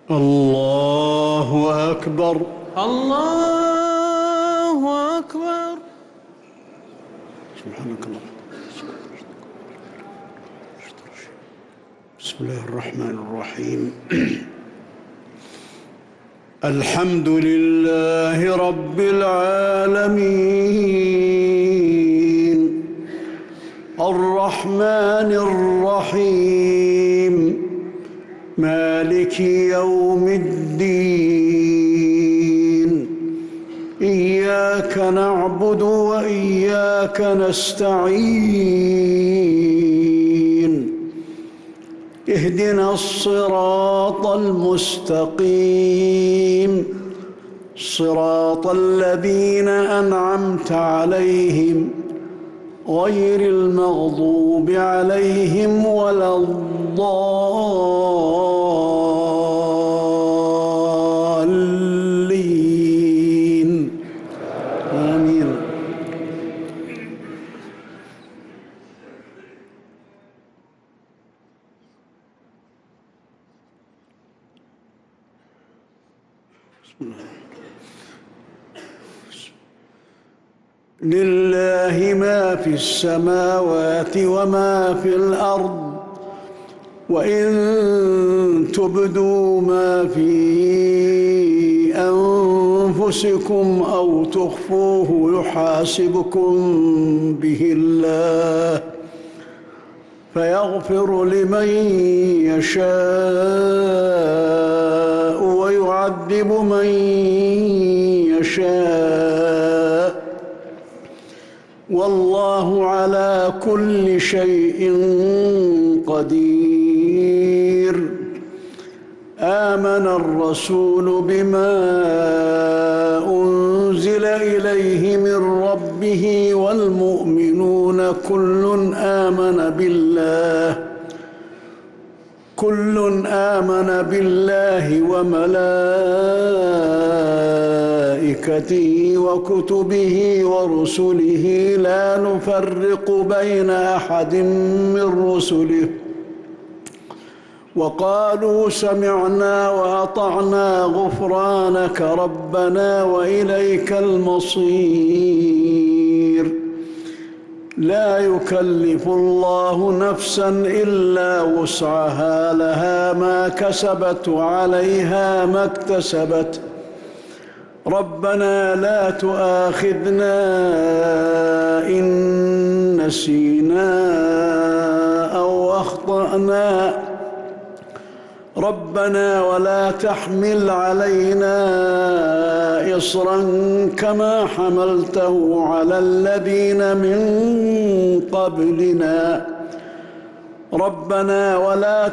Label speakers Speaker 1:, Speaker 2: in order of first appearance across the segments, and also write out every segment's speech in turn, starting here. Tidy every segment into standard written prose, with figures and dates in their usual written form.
Speaker 1: الله أكبر.
Speaker 2: الله أكبر.
Speaker 1: سبحانك الله. بسم الله الرحمن الرحيم. الحمد لله رب العالمين الرحمن الرحيم مالك يوم الدين إياك نعبد وإياك نستعين اهدنا الصراط المستقيم صراط الذين أنعمت عليهم غير المغضوب عليهم ولا الضالين آمين. لله ما في السماوات وما في الأرض وإن تبدوا ما في أنفسكم أو تخفوه يحاسبكم به الله فيغفر لمن يشاء ويعذب من يشاء والله على كل شيء قدير. آمن الرسول بما أنزل إليه من ربه والمؤمنون كل آمن بالله وملائكته وكتبه ورسله لا نفرق بين أحد من رسله وقالوا سمعنا وأطعنا غفرانك ربنا وإليك المصير. لا يكلف الله نفسا إلا وسعها لها ما كسبت وعليها ما اكتسبت ربنا لا تؤاخذنا إن نسينا أو أخطأنا ربنا ولا تحمل علينا إصرا كما حملته على الذين من قبلنا ربنا ولا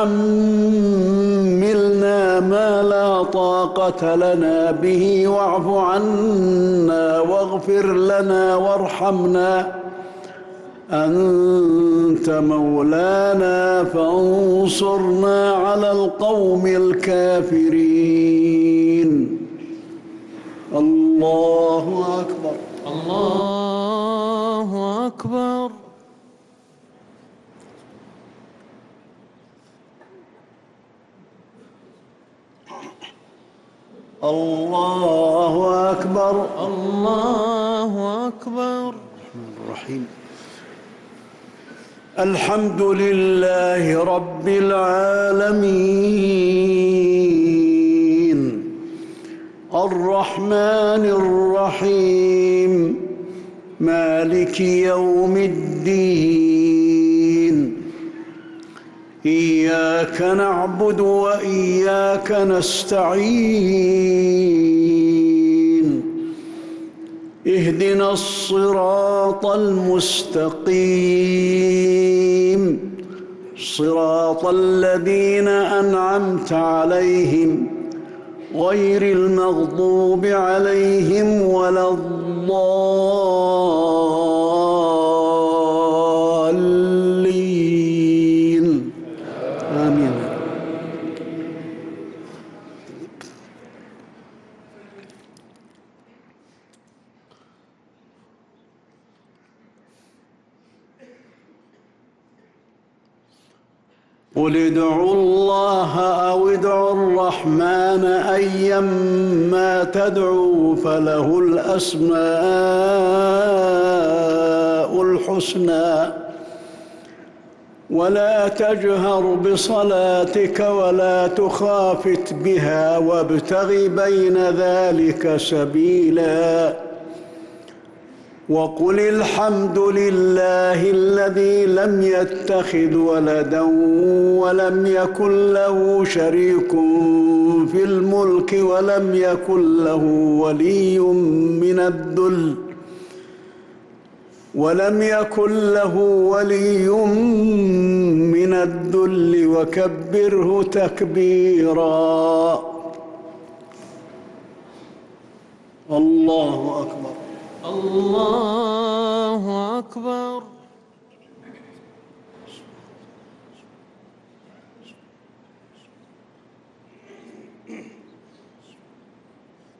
Speaker 1: تحملنا ما لا طاقة لنا به واعف عنا واغفر لنا وارحمنا أنت مولانا فانصرنا على القوم الكافرين. الله أكبر.
Speaker 2: الله أكبر.
Speaker 1: الله أكبر.
Speaker 2: الله أكبر.
Speaker 1: الرحمن الرحيم. الحمد لله رب العالمين الرحمن الرحيم مالك يوم الدين إياك نعبد وإياك نستعين اهدنا الصراط المستقيم صراط الذين أنعمت عليهم غير المغضوب عليهم ولا الضالين آمين. قل ادعوا الله أو ادعوا الرحمن أيما تدعوا فله الأسماء الحسنى ولا تجهر بصلاتك ولا تخافت بها وابتغ بين ذلك سبيلا وقل الحمد لله الذي لم يتخذ ولدا ولم يكن له شريك في الملك ولم يكن له ولي من الذل وكبره تكبيرا. الله أكبر.
Speaker 2: الله أكبر.